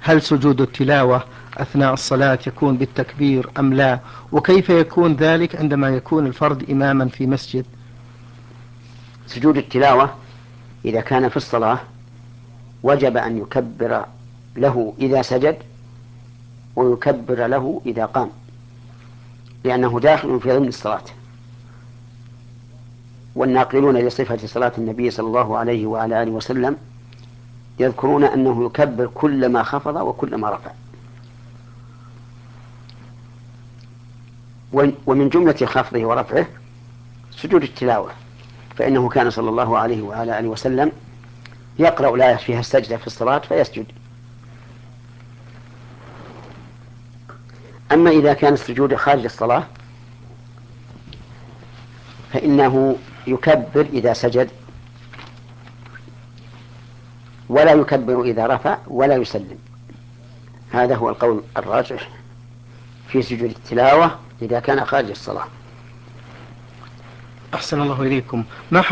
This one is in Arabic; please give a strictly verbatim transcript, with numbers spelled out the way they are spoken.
هل سجود التلاوة أثناء الصلاة يكون بالتكبير أم لا؟ وكيف يكون ذلك عندما يكون الفرد إماما في مسجد؟ سجود التلاوة إذا كان في الصلاة وجب أن يكبر له إذا سجد ويكبر له إذا قام، لأنه داخل في ضمن الصلاة. والناقلون لصفة صلاة النبي صلى الله عليه وعلى آله وسلم يذكرون أنه يكبر كلما خفض وكلما رفع. ومن جملة خفضه ورفعه سجود التلاوة، فإنه كان صلى الله عليه وعلى آله وسلم يقرأ الآية فيها السجدة في الصلاة فيسجد. أما إذا كان السجود خارج الصلاة فإنه يكبر إذا سجد ولا يكبر إذا رفع ولا يسلم. هذا هو القول الراجح في سجود التلاوة إذا كان خارج الصلاة. أحسن الله إليكم. ما